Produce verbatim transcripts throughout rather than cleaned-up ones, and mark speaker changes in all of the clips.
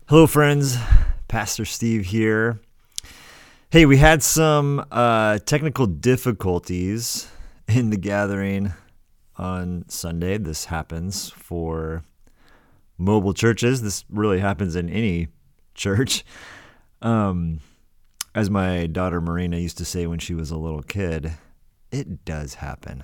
Speaker 1: Hello, friends. Pastor Steve here. Hey, we had some uh, technical difficulties in the gathering on Sunday. This happens for mobile churches. This really happens in any church. Um, as my daughter Marina used to say when she was a little kid, it does happen.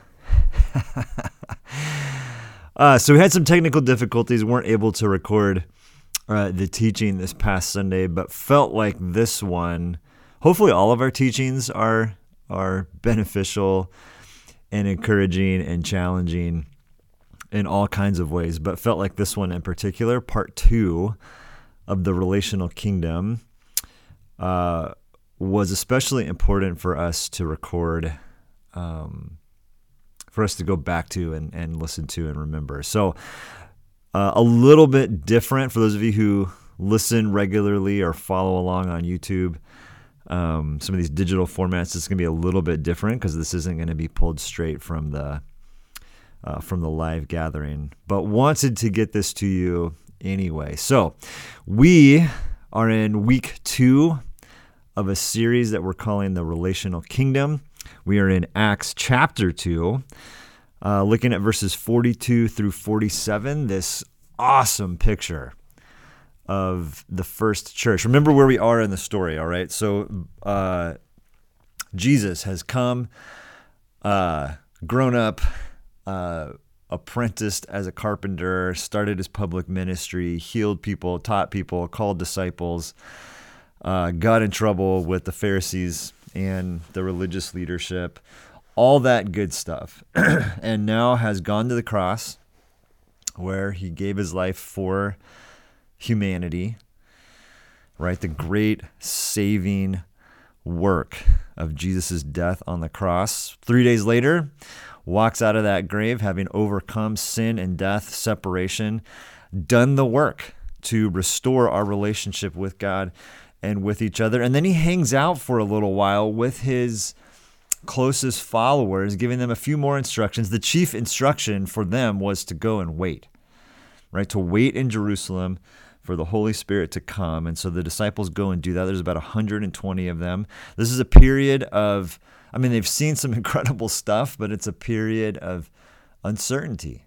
Speaker 1: uh, so we had some technical difficulties, weren't able to record Uh, the teaching this past Sunday, but felt like this one, hopefully all of our teachings are are beneficial and encouraging and challenging in all kinds of ways, but felt like this one in particular, part two of the relational kingdom, uh, was especially important for us to record, um, for us to go back to and, and listen to and remember. So Uh, a little bit different for those of you who listen regularly or follow along on YouTube. Um, some of these digital formats, it's going to be a little bit different because this isn't going to be pulled straight from the uh, from the live gathering. But wanted to get this to you anyway. So we are in week two of a series that we're calling the Relational Kingdom. We are in Acts chapter two. Uh, looking at verses forty-two through forty-seven, this awesome picture of the first church. Remember where we are in the story, all right? So uh, Jesus has come, uh, grown up, uh, apprenticed as a carpenter, started his public ministry, healed people, taught people, called disciples, uh, got in trouble with the Pharisees and the religious leadership, all that good stuff, and now has gone to the cross where he gave his life for humanity, right? The great saving work of Jesus' death on the cross. Three days later, walks out of that grave having overcome sin and death, separation, done the work to restore our relationship with God and with each other. And then he hangs out for a little while with his closest followers, giving them a few more instructions. The chief instruction for them was to go and wait, right? To wait in Jerusalem for the Holy Spirit to come. And so the disciples go and do that. There's about one hundred twenty of them. This is a period of, I mean, they've seen some incredible stuff, but it's a period of uncertainty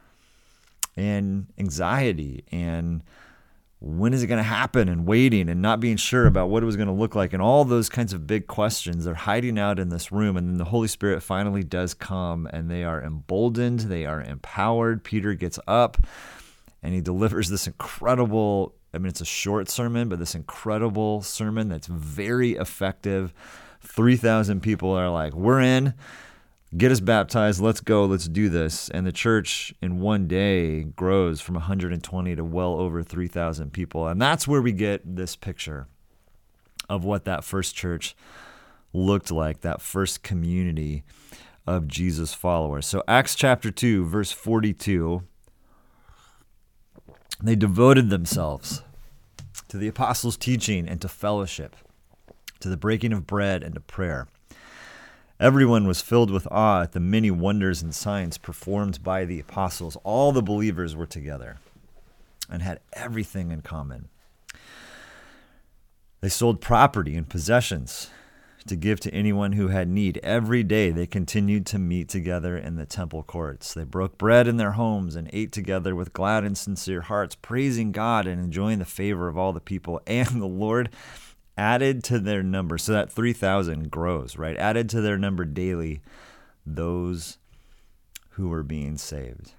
Speaker 1: and anxiety and when is it going to happen, and waiting and not being sure about what it was going to look like, and all those kinds of big questions. They're hiding out in this room, and then the Holy Spirit finally does come, and they are emboldened, they are empowered. Peter gets up, and he delivers this incredible, I mean, it's a short sermon, but this incredible sermon that's very effective. three thousand people are like, we're in. Get us baptized. Let's go. Let's do this. And the church in one day grows from one hundred twenty to well over three thousand people. And that's where we get this picture of what that first church looked like, that first community of Jesus followers. So Acts chapter two, verse forty-two, they devoted themselves to the apostles' teaching and to fellowship, to the breaking of bread and to prayer. Everyone was filled with awe at the many wonders and signs performed by the apostles. All the believers were together and had everything in common. They sold property and possessions to give to anyone who had need. Every day they continued to meet together in the temple courts. They broke bread in their homes and ate together with glad and sincere hearts, praising God and enjoying the favor of all the people. And the Lord added to their number, so that three thousand grows, right? Added to their number daily those who were being saved.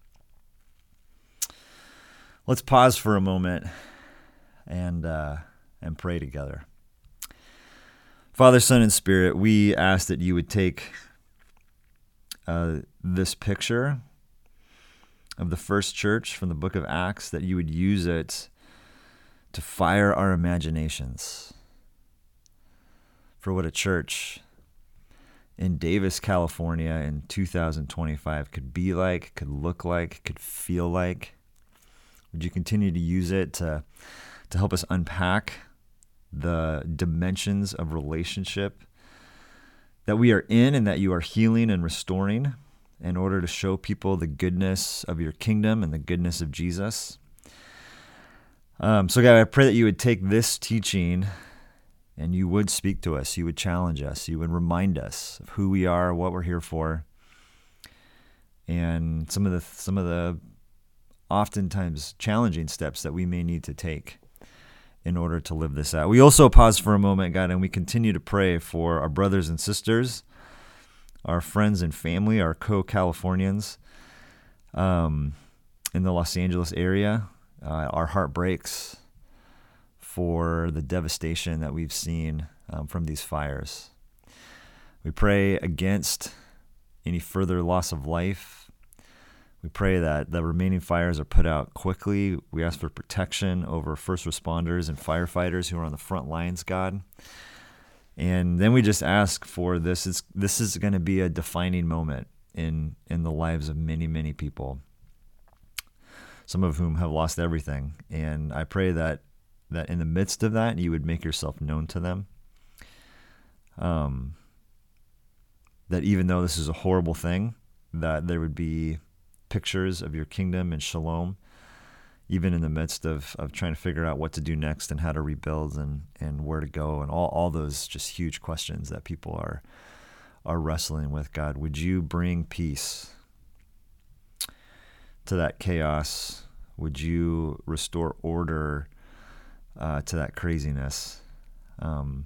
Speaker 1: Let's pause for a moment and uh, and pray together. Father, Son, and Spirit, we ask that you would take uh, this picture of the first church from the book of Acts, that you would use it to fire our imaginations for what a church in Davis, California in two thousand twenty-five could be like, could look like, could feel like. Would you continue to use it to, to help us unpack the dimensions of relationship that we are in and that you are healing and restoring in order to show people the goodness of your kingdom and the goodness of Jesus? Um, so God, I pray that you would take this teaching and you would speak to us. You would challenge us. You would remind us of who we are, what we're here for, and some of the some of the oftentimes challenging steps that we may need to take in order to live this out. We also pause for a moment, God, and we continue to pray for our brothers and sisters, our friends and family, our co-Californians um, in the Los Angeles area. Uh, our heart breaks for the devastation that we've seen um, from these fires. We pray against any further loss of life. We pray that the remaining fires are put out quickly. We ask for protection over first responders and firefighters who are on the front lines, God. And then we just ask for this. It's, this is going to be a defining moment in, in the lives of many, many people, some of whom have lost everything. And I pray that that in the midst of that, you would make yourself known to them. Um, that even though this is a horrible thing, that there would be pictures of your kingdom and shalom, even in the midst of, of trying to figure out what to do next and how to rebuild and, and where to go and all, all those just huge questions that people are are wrestling with. God, would you bring peace to that chaos? Would you restore order uh, to that craziness? Um,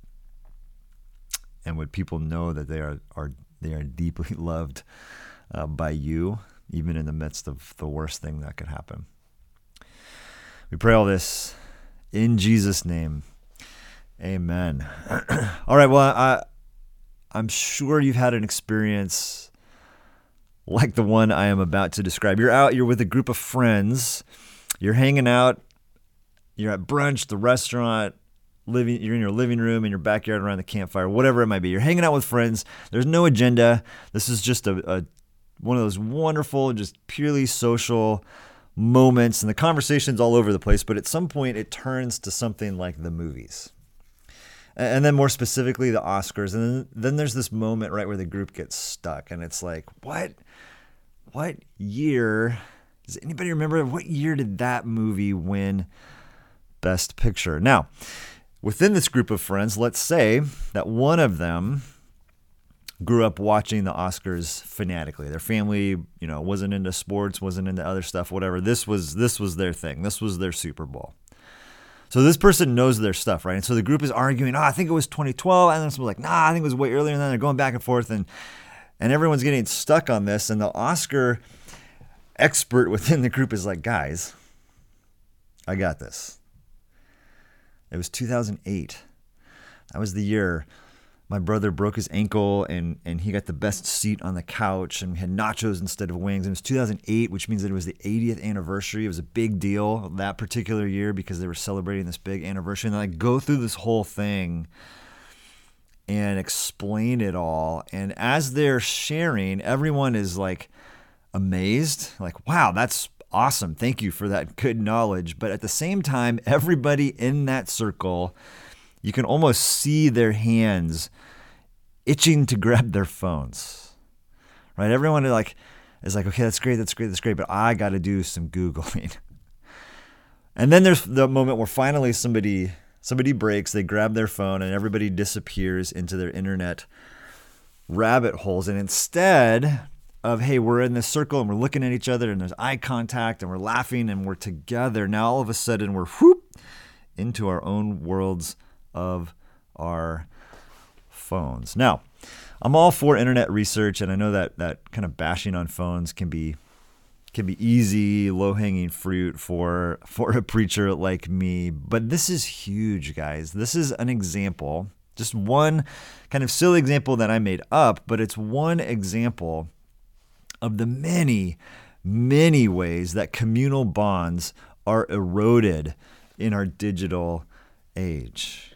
Speaker 1: and would people know that they are, are they are deeply loved uh, by you, even in the midst of the worst thing that could happen? We pray all this in Jesus' name. Amen. All right, well, I, I'm sure you've had an experience like the one I am about to describe. You're out, you're with a group of friends, you're hanging out, you're at brunch, the restaurant, living, you're in your living room, in your backyard around the campfire, whatever it might be. You're hanging out with friends. There's no agenda. This is just a, a one of those wonderful, just purely social moments, and the conversation's all over the place, but at some point it turns to something like the movies. And then more specifically, the Oscars. And then, then there's this moment right where the group gets stuck, and it's like, what, what year, does anybody remember, what year did that movie win Best Picture? Now, within this group of friends, let's say that one of them grew up watching the Oscars fanatically. Their family, you know, wasn't into sports, wasn't into other stuff, whatever. This was this was their thing. This was their Super Bowl. So this person knows their stuff, right? And so the group is arguing, oh, I think it was twenty twelve. And then someone's like, nah, I think it was way earlier. And then they're going back and forth, and and everyone's getting stuck on this. And the Oscar expert within the group is like, guys, I got this. It was two thousand eight. That was the year my brother broke his ankle, and, and he got the best seat on the couch, and we had nachos instead of wings. And it was two thousand eight, which means that it was the eightieth anniversary. It was a big deal that particular year because they were celebrating this big anniversary. And they like go through this whole thing and explain it all. And as they're sharing, everyone is like amazed, like, wow, that's awesome. Thank you for that good knowledge. But at the same time, everybody in that circle, you can almost see their hands itching to grab their phones, right? Everyone is like, is like, okay, that's great, that's great, that's great, but I got to do some Googling. And then there's the moment where finally somebody somebody breaks, they grab their phone, and everybody disappears into their internet rabbit holes. And instead of, hey, we're in this circle and we're looking at each other and there's eye contact and we're laughing and we're together, now all of a sudden we're whoop into our own worlds of our phones. Now, I'm all for internet research, and I know that that kind of bashing on phones can be can be easy, low-hanging fruit for for a preacher like me, but this is huge, guys. This is an example, just one kind of silly example that I made up, but it's one example of the many, many ways that communal bonds are eroded in our digital age.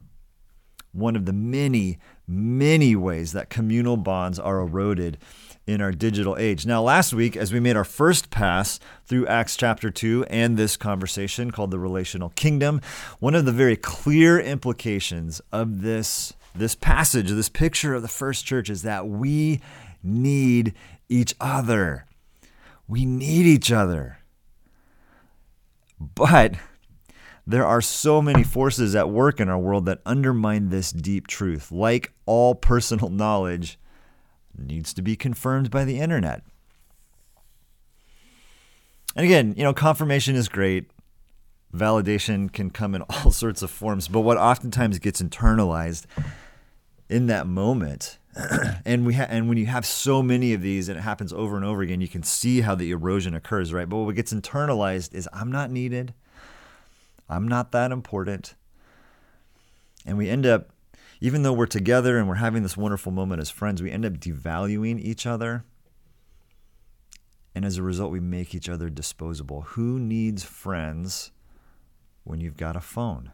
Speaker 1: One of the many, many ways that communal bonds are eroded in our digital age. Now, last week, as we made our first pass through Acts chapter two and this conversation called the Relational Kingdom, one of the very clear implications of this, this passage, this picture of the first church, is that we need each other. We need each other. But There are so many forces at work in our world that undermine this deep truth. Like all personal knowledge, needs to be confirmed by the internet. And again, you know, confirmation is great. Validation can come in all sorts of forms, but what oftentimes gets internalized in that moment, and we ha- and when you have so many of these and it happens over and over again, you can see how the erosion occurs, right? But what gets internalized is I'm not needed. I'm not that important. And we end up, even though we're together and we're having this wonderful moment as friends, we end up devaluing each other. And as a result, we make each other disposable. Who needs friends when you've got a phone?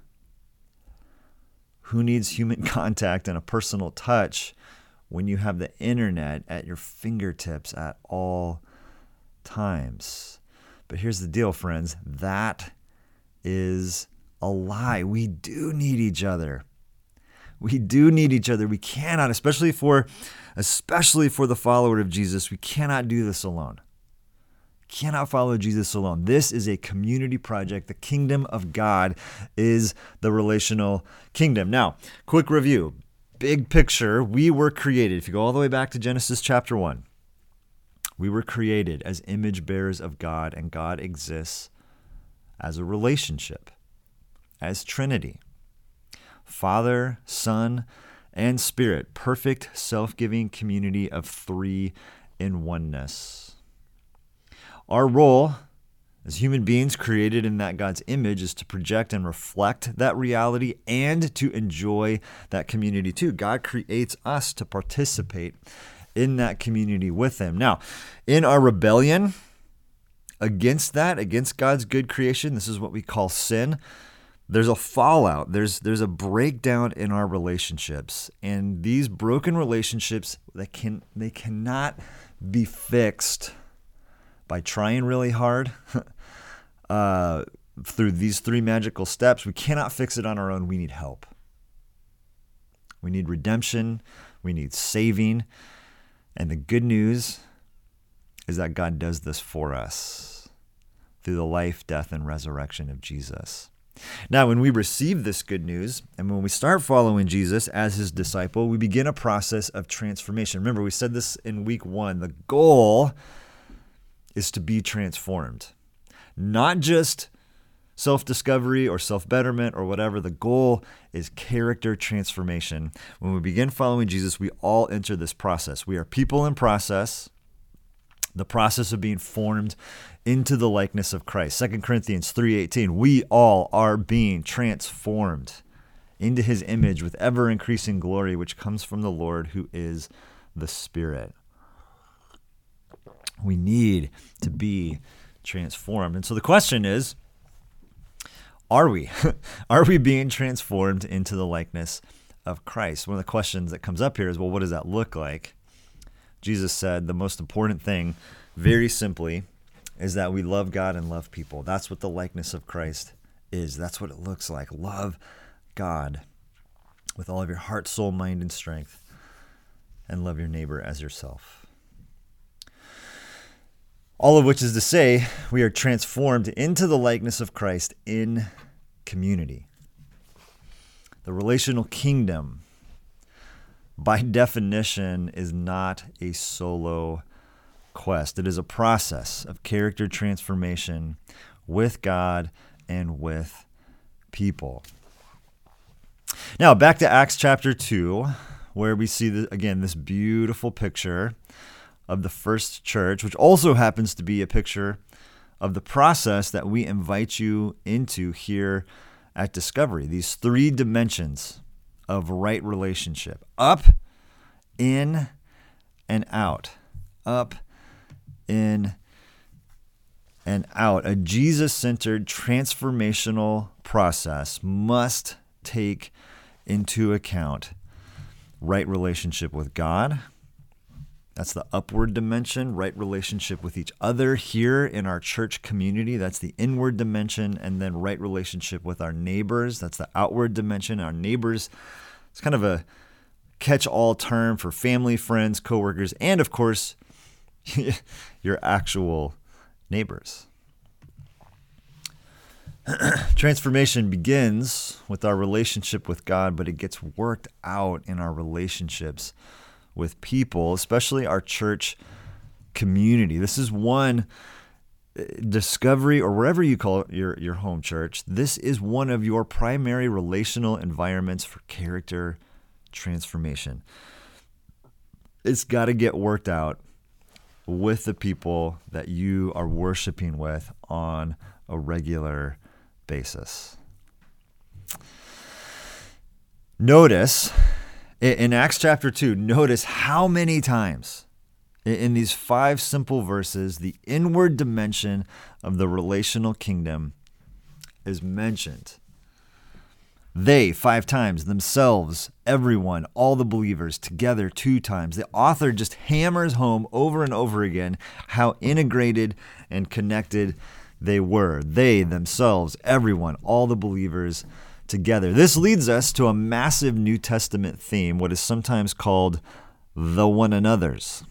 Speaker 1: Who needs human contact and a personal touch when you have the internet at your fingertips at all times? But here's the deal, friends. That is a lie. We do need each other. We do need each other. We cannot, especially for, especially for the follower of Jesus, we cannot do this alone. Cannot follow Jesus alone. This is a community project. The kingdom of God is the relational kingdom. Now, quick review. Big picture, we were created. If you go all the way back to Genesis chapter one, we were created as image bearers of God, and God exists as a relationship, as Trinity. Father, Son, and Spirit. Perfect self-giving community of three in oneness. Our role as human beings created in that God's image is to project and reflect that reality and to enjoy that community too. God creates us to participate in that community with him. Now, in our rebellion against that, against God's good creation, this is what we call sin. There's a fallout. There's there's a breakdown in our relationships. And these broken relationships, that can they cannot be fixed by trying really hard uh, through these three magical steps. We cannot fix it on our own. We need help. We need redemption. We need saving. And the good news is that God does this for us through the life, death, and resurrection of Jesus. Now, when we receive this good news and when we start following Jesus as his disciple, we begin a process of transformation. Remember, we said this in week one. The goal is to be transformed. Not just self-discovery or self-betterment or whatever. The goal is character transformation. When we begin following Jesus, we all enter this process. We are people in process, the process of being formed into the likeness of Christ. Second Corinthians three eighteen, we all are being transformed into his image with ever-increasing glory, which comes from the Lord, who is the Spirit. We need to be transformed. And so the question is, are we? Are we being transformed into the likeness of Christ? One of the questions that comes up here is, well, what does that look like? Jesus said the most important thing, very simply, is that we love God and love people. That's what the likeness of Christ is. That's what it looks like. Love God with all of your heart, soul, mind, and strength, and love your neighbor as yourself. All of which is to say, we are transformed into the likeness of Christ in community. The relational kingdom, by definition, is not a solo quest. It is a process of character transformation with God and with people. Now, back to Acts chapter two, where we see, the, again, this beautiful picture of the first church, which also happens to be a picture of the process that we invite you into here at Discovery. These three dimensions of right relationship: up, in, and out. Up, in, and out. A Jesus-centered transformational process must take into account right relationship with God. That's the upward dimension, right relationship with each other here in our church community. That's the inward dimension. And then right relationship with our neighbors. That's the outward dimension. Our neighbors, it's kind of a catch-all term for family, friends, coworkers, and of course, your actual neighbors. Transformation begins with our relationship with God, but it gets worked out in our relationships with people, especially our church community. This is one Discovery, or wherever you call it your, your home church. This is one of your primary relational environments for character transformation. It's got to get worked out with the people that you are worshiping with on a regular basis. Notice in Acts chapter two, notice how many times in these five simple verses the inward dimension of the relational kingdom is mentioned. They, five times, themselves, everyone, all the believers, together two times. The author just hammers home over and over again how integrated and connected they were. They, themselves, everyone, all the believers together. This leads us to a massive New Testament theme, what is sometimes called the one another's.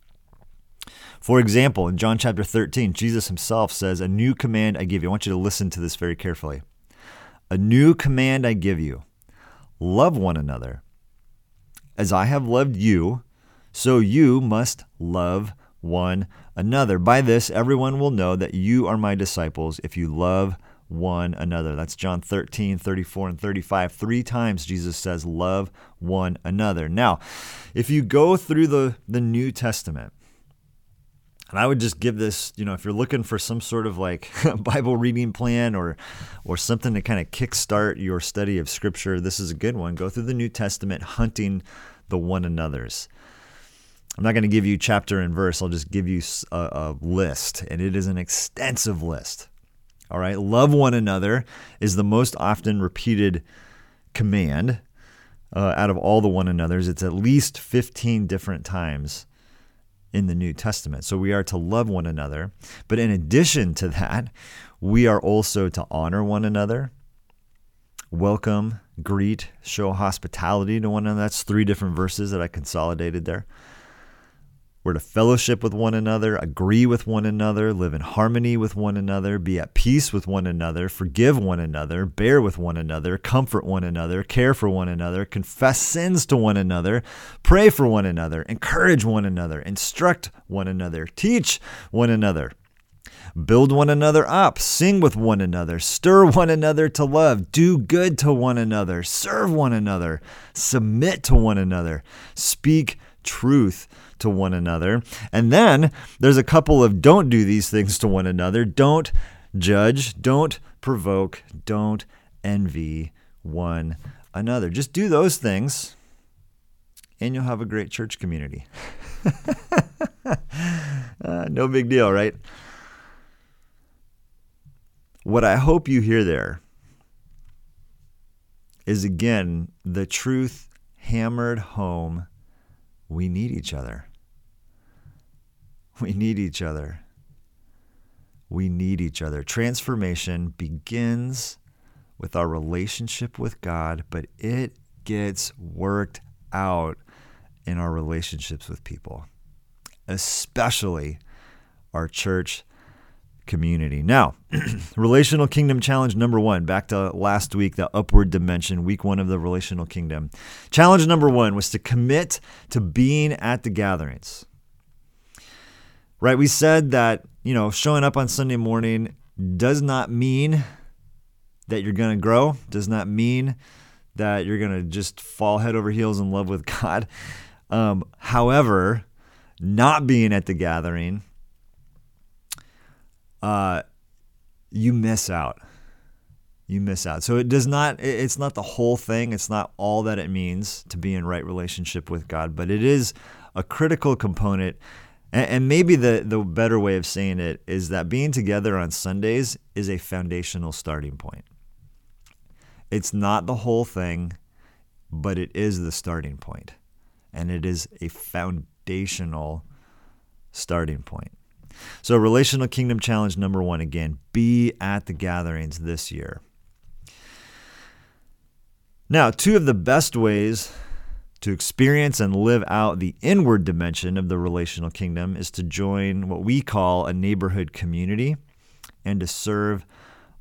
Speaker 1: For example, in John chapter thirteen, Jesus himself says, "A new command I give you." I want you to listen to this very carefully. "A new command I give you, love one another. As I have loved you, so you must love one another. By this, everyone will know that you are my disciples if you love one another." That's John thirteen, thirty-four, and thirty-five. Three times Jesus says, love one another. Now, if you go through the, the New Testament, and I would just give this, you know, if you're looking for some sort of like Bible reading plan or or something to kind of kickstart your study of Scripture, this is a good one. Go through the New Testament, hunting the one another's. I'm not going to give you chapter and verse. I'll just give you a, a list, and it is an extensive list. All right, love one another is the most often repeated command uh, out of all the one another's. It's at least fifteen different times in the New Testament. So we are to love one another. But in addition to that, we are also to honor one another, welcome, greet, show hospitality to one another. That's three different verses that I consolidated there. We're to fellowship with one another, agree with one another, live in harmony with one another, be at peace with one another, forgive one another, bear with one another, comfort one another, care for one another, confess sins to one another, pray for one another, encourage one another, instruct one another, teach one another, build one another up, sing with one another, stir one another to love, do good to one another, serve one another, submit to one another, speak truth to one another. And then there's a couple of don't do these things to one another. Don't judge, don't provoke, don't envy one another. Just do those things and you'll have a great church community. uh, no big deal, right? What I hope you hear there is, again, the truth hammered home. We need each other. We need each other. We need each other. Transformation begins with our relationship with God, but it gets worked out in our relationships with people, especially our church community. Now, relational kingdom challenge number one, back to last week, the upward dimension, week one of the relational kingdom. Challenge number one was to commit to being at the gatherings. Right? We said that, you know, showing up on Sunday morning does not mean that you're going to grow, does not mean that you're going to just fall head over heels in love with God. Um, however, not being at the gathering, Uh, you miss out. You miss out. So it does not, it's not the whole thing. It's not all that it means to be in right relationship with God, but it is a critical component. And, and maybe the, the better way of saying it is that being together on Sundays is a foundational starting point. It's not the whole thing, but it is the starting point. And it is a foundational starting point. So relational kingdom challenge number one, again, be at the gatherings this year. Now, two of the best ways to experience and live out the inward dimension of the relational kingdom is to join what we call a neighborhood community and to serve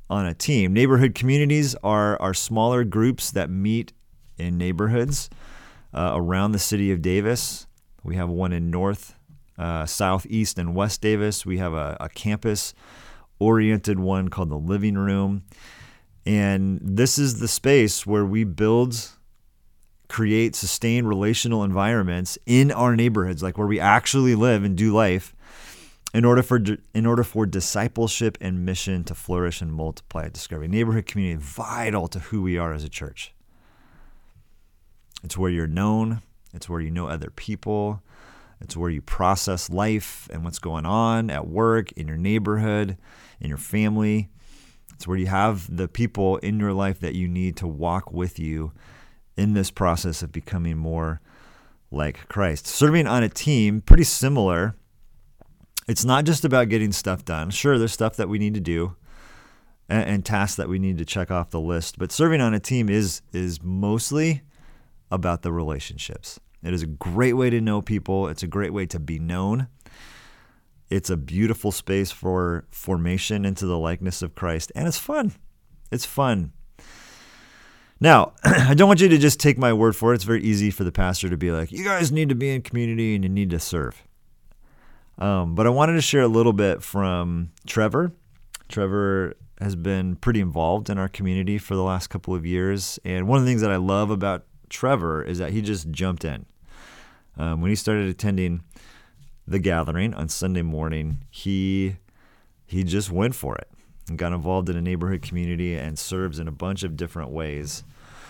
Speaker 1: on a team. Neighborhood communities are, are smaller groups that meet in neighborhoods uh, around the city of Davis. We have one in North, uh, South, East, and West Davis. We have a, a campus-oriented one called the Living Room. And this is the space where we build, create, sustain relational environments in our neighborhoods, like where we actually live and do life, in order for in order for discipleship and mission to flourish and multiply at Discovery. Neighborhood community, vital to who we are as a church. It's where you're known. It's where you know other people. It's where you process life and what's going on at work, in your neighborhood, in your family. It's where you have the people in your life that you need to walk with you in this process of becoming more like Christ. Serving on a team, pretty similar. It's not just about getting stuff done. Sure, there's stuff that we need to do and, and tasks that we need to check off the list, but serving on a team is is mostly about the relationships. It is a great way to know people. It's a great way to be known. It's a beautiful space for formation into the likeness of Christ, and it's fun. It's fun. Now, I don't want you to just take my word for it. It's very easy for the pastor to be like, you guys need to be in community and you need to serve. Um, but I wanted to share a little bit from Trevor. Trevor has been pretty involved in our community for the last couple of years. And one of the things that I love about Trevor is that he just jumped in. Um, when he started attending the gathering on Sunday morning, he he just went for it and got involved in a neighborhood community and serves in a bunch of different ways.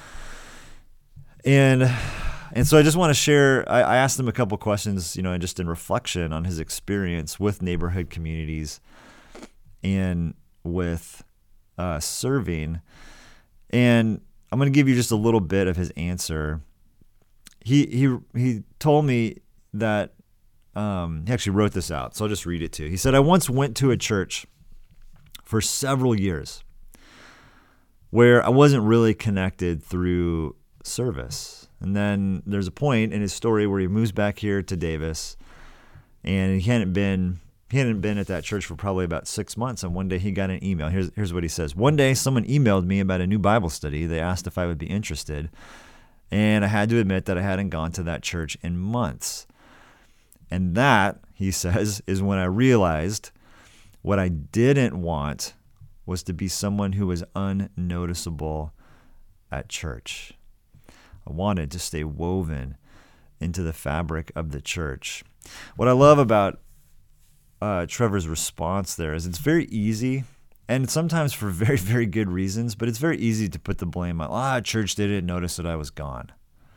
Speaker 1: And and so I just want to share, I, I asked him a couple questions, you know, just in reflection on his experience with neighborhood communities and with uh, serving. And I'm going to give you just a little bit of his answer. He he he told me that, um, he actually wrote this out, so I'll just read it to you. He said, I once went to a church for several years where I wasn't really connected through service. And then there's a point in his story where he moves back here to Davis, and he hadn't been he hadn't been at that church for probably about six months. And one day he got an email. Here's here's what he says. One day someone emailed me about a new Bible study. They asked if I would be interested. And I had to admit that I hadn't gone to that church in months. And that, he says, is when I realized what I didn't want was to be someone who was unnoticeable at church. I wanted to stay woven into the fabric of the church. What I love about uh, Trevor's response there is it's very easy, and sometimes for very, very good reasons, but it's very easy to put the blame on, ah, church didn't notice that I was gone.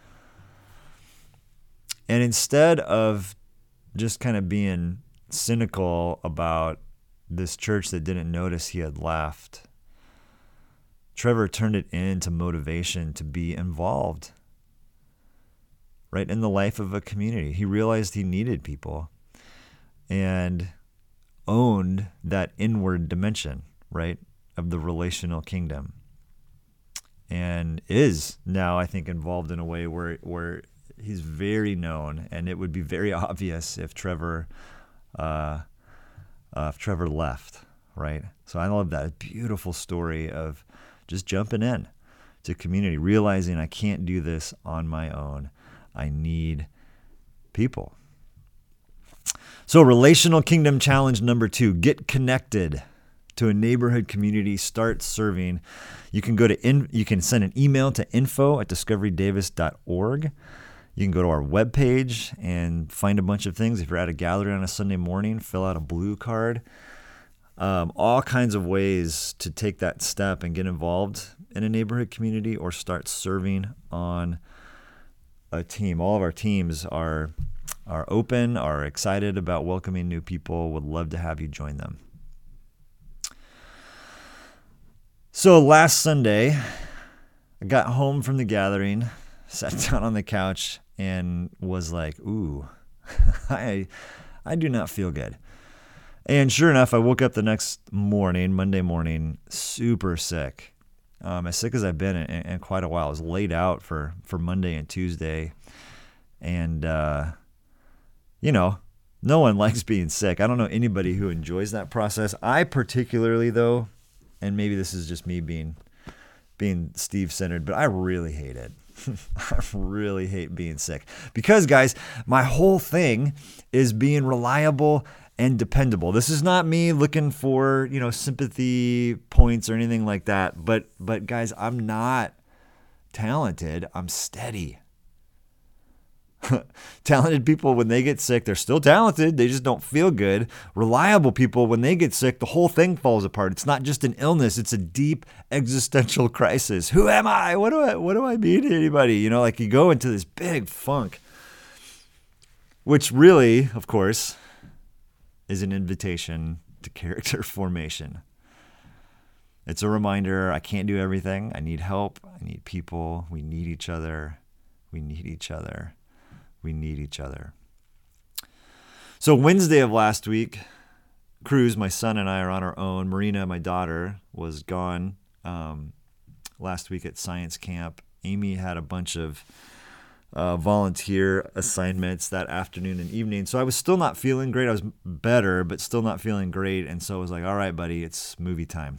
Speaker 1: And instead of just kind of being cynical about this church that didn't notice he had left, Trevor turned it into motivation to be involved, right, in the life of a community. He realized he needed people and owned that inward dimension, right, of the relational kingdom, and is now, I think, involved in a way where where he's very known, and it would be very obvious if Trevor uh, uh, if Trevor left, right? So I love that. Beautiful story of just jumping in to community, realizing I can't do this on my own. I need people. So relational kingdom challenge number two, get connected to a neighborhood community, start serving. You can go to, in, you can send an email to info at discovery davis dot org. You can go to our webpage and find a bunch of things. If you're at a gathering on a Sunday morning, fill out a blue card. Um, all kinds of ways to take that step and get involved in a neighborhood community or start serving on a team. All of our teams are are open, are excited about welcoming new people, would love to have you join them. So last Sunday, I got home from the gathering, sat down on the couch, and was like, ooh, I I do not feel good. And sure enough, I woke up the next morning, Monday morning, super sick. Um, as sick as I've been in, in quite a while. I was laid out for, for Monday and Tuesday. And, uh, you know, no one likes being sick. I don't know anybody who enjoys that process. I particularly, though, and maybe this is just me being being Steve-centered, but I really hate it. I really hate being sick because, guys, my whole thing is being reliable and dependable. This is not me looking for, you know, sympathy points or anything like that. But, but guys, I'm not talented. I'm steady. Talented people, when they get sick, they're still talented. They just don't feel good. Reliable people, when they get sick, the whole thing falls apart. It's not just an illness. It's a deep existential crisis. Who am I? What do I, what do I mean to anybody? You know, like you go into this big funk, which really, of course, is an invitation to character formation. It's a reminder I can't do everything. I need help. I need people. We need each other. We need each other. We need each other. So Wednesday of last week, Cruz, my son, and I are on our own. Marina, my daughter, was gone um, last week at science camp. Amy had a bunch of uh, volunteer assignments that afternoon and evening. So I was still not feeling great. I was better, but still not feeling great. And so I was like, all right, buddy, it's movie time.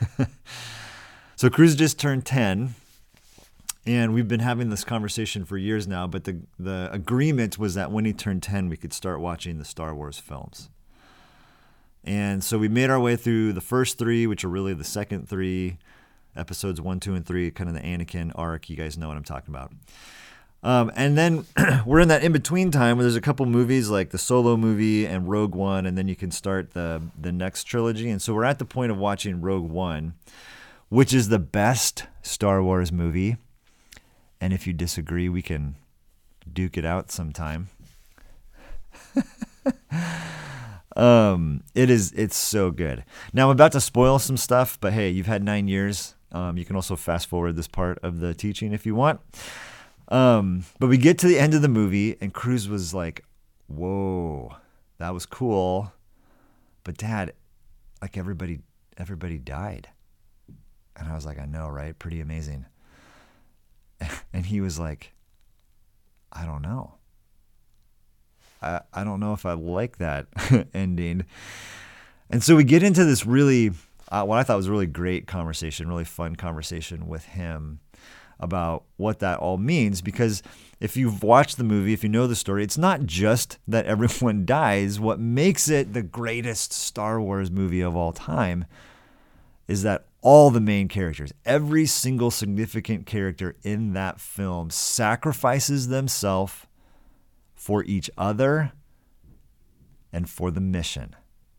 Speaker 1: So Cruz just turned ten. And we've been having this conversation for years now, but the, the agreement was that when he turned ten, we could start watching the Star Wars films. And so we made our way through the first three, which are really the second three, episodes one, two, and three, kind of the Anakin arc. You guys know what I'm talking about. Um, and then we're in that in-between time where there's a couple movies like the Solo movie and Rogue One, and then you can start the, the next trilogy. And so we're at the point of watching Rogue One, which is the best Star Wars movie. And if you disagree, we can duke it out sometime. um, it is, it's so good. Now I'm about to spoil some stuff, but hey, you've had nine years. Um, you can also fast forward this part of the teaching if you want. Um, but we get to the end of the movie and Cruz was like, whoa, that was cool. But Dad, like everybody, everybody died. And I was like, I know, right? Pretty amazing. And he was like, I don't know. I I don't know if I like that ending. And so we get into this really, uh, what I thought was a really great conversation, really fun conversation with him about what that all means. Because if you've watched the movie, if you know the story, it's not just that everyone dies. What makes it the greatest Star Wars movie of all time is that all the main characters, every single significant character in that film sacrifices themselves for each other and for the mission.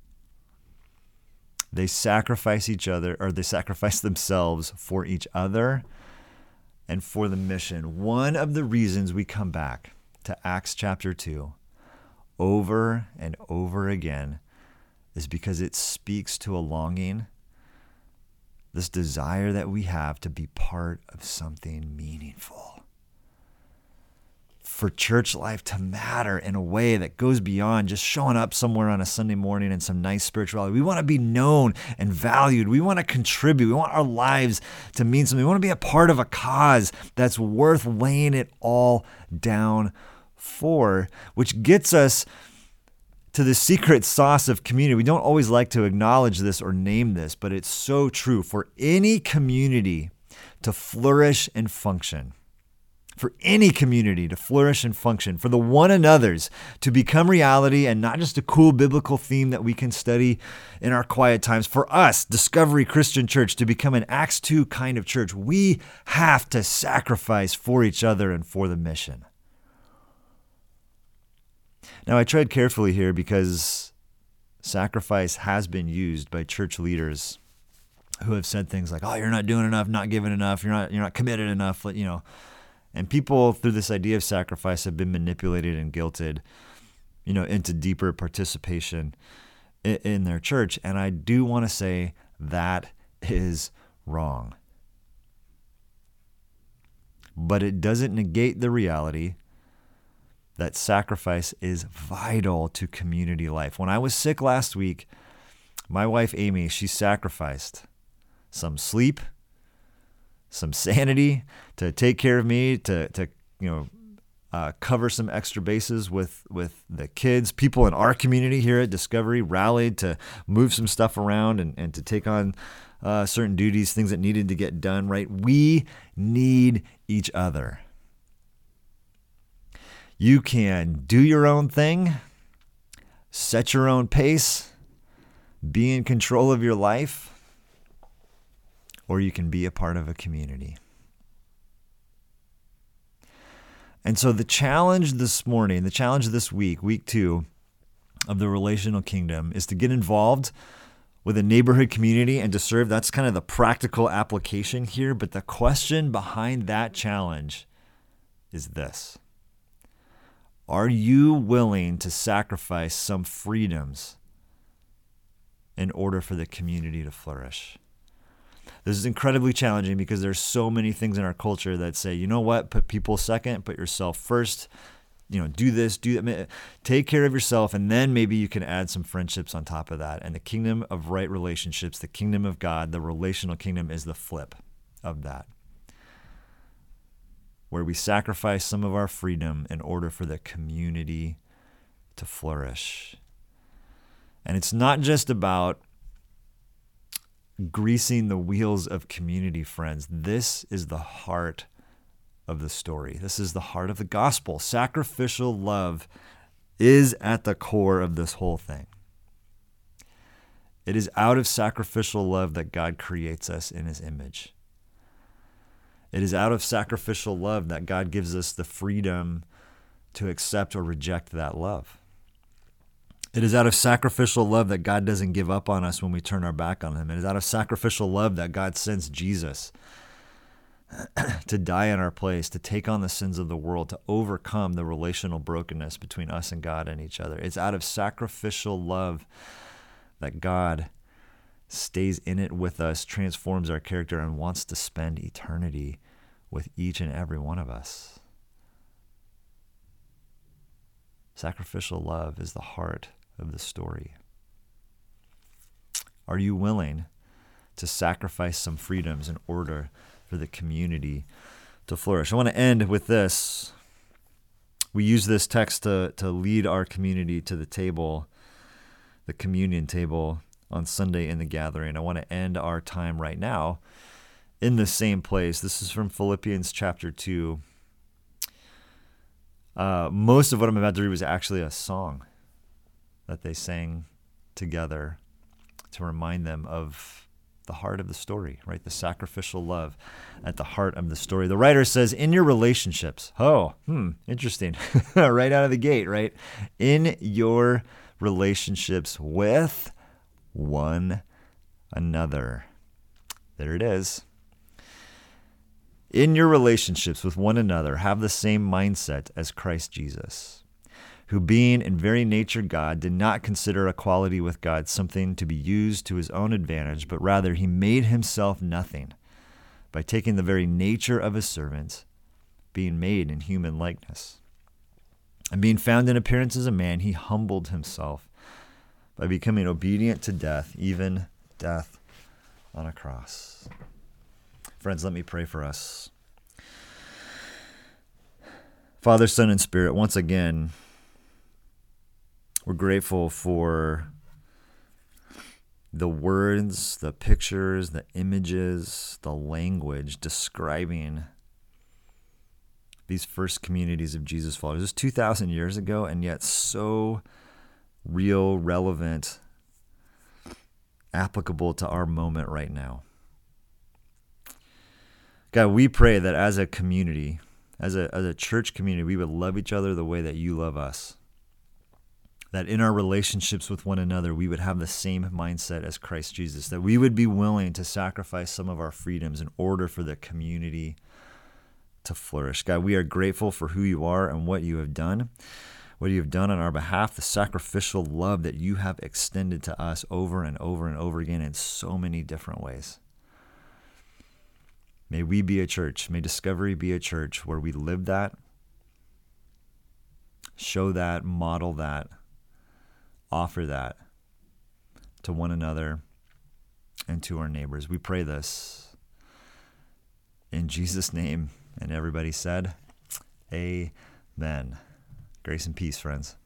Speaker 1: They sacrifice each other, or they sacrifice themselves for each other and for the mission. One of the reasons we come back to Acts chapter two over and over again is because it speaks to a longing, this desire that we have to be part of something meaningful. For church life to matter in a way that goes beyond just showing up somewhere on a Sunday morning and some nice spirituality. We want to be known and valued. We want to contribute. We want our lives to mean something. We want to be a part of a cause that's worth laying it all down for, which gets us to the secret sauce of community. We don't always like to acknowledge this or name this, but it's so true. For any community to flourish and function, for any community to flourish and function, for the one another's to become reality and not just a cool biblical theme that we can study in our quiet times, for us, Discovery Christian Church, to become an Acts two kind of church, we have to sacrifice for each other and for the mission. Now, I tread carefully here because sacrifice has been used by church leaders who have said things like, "Oh, you're not doing enough, not giving enough, you're not you're not committed enough," you know. And people through this idea of sacrifice have been manipulated and guilted, you know, into deeper participation in, in their church. And I do want to say that is wrong. But it doesn't negate the reality that sacrifice is vital to community life. When I was sick last week, my wife, Amy, she sacrificed some sleep, some sanity to take care of me, to, to you know, uh, cover some extra bases with, with the kids. People in our community here at Discovery rallied to move some stuff around and, and to take on uh, certain duties, things that needed to get done, right? We need each other. You can do your own thing, set your own pace, be in control of your life, or you can be a part of a community. And so the challenge this morning, the challenge this week, week two of the Relational Kingdom, is to get involved with a neighborhood community and to serve. That's kind of the practical application here. But the question behind that challenge is this: are you willing to sacrifice some freedoms in order for the community to flourish? This is incredibly challenging because there's so many things in our culture that say, you know what, put people second, put yourself first, you know, do this, do that, take care of yourself, and then maybe you can add some friendships on top of that. And the kingdom of right relationships, the kingdom of God, the relational kingdom is the flip of that, where we sacrifice some of our freedom in order for the community to flourish. And it's not just about greasing the wheels of community, friends. This is the heart of the story. This is the heart of the gospel. Sacrificial love is at the core of this whole thing. It is out of sacrificial love that God creates us in his image. It is out of sacrificial love that God gives us the freedom to accept or reject that love. It is out of sacrificial love that God doesn't give up on us when we turn our back on him. It is out of sacrificial love that God sends Jesus to die in our place, to take on the sins of the world, to overcome the relational brokenness between us and God and each other. It's out of sacrificial love that God stays in it with us, transforms our character, and wants to spend eternity with each and every one of us. Sacrificial love is the heart of the story. Are you willing to sacrifice some freedoms in order for the community to flourish? I want to end with this. We use this text to, to lead our community to the table, the communion table on Sunday in the gathering. I want to end our time right now in the same place. This is from Philippians chapter two. Uh, most of what I'm about to read was actually a song that they sang together to remind them of the heart of the story, right? The sacrificial love at the heart of the story. The writer says, in your relationships, oh, hmm, interesting, right out of the gate, right? In your relationships with one another. There it is. In your relationships with one another, have the same mindset as Christ Jesus, who being in very nature God, did not consider equality with God something to be used to his own advantage, but rather he made himself nothing by taking the very nature of a servant, being made in human likeness. And being found in appearance as a man, he humbled himself by becoming obedient to death, even death on a cross. Friends, let me pray for us. Father, Son, and Spirit, once again, we're grateful for the words, the pictures, the images, the language describing these first communities of Jesus followers. It was two thousand years ago, and yet so real, relevant, applicable to our moment right now. God, we pray that as a community, as a as a church community, we would love each other the way that you love us. That in our relationships with one another, we would have the same mindset as Christ Jesus. That we would be willing to sacrifice some of our freedoms in order for the community to flourish. God, we are grateful for who you are and what you have done, what you have done on our behalf, the sacrificial love that you have extended to us over and over and over again in so many different ways. May we be a church, may Discovery be a church where we live that, show that, model that, offer that to one another and to our neighbors. We pray this in Jesus' name. And everybody said, amen. Grace and peace, friends.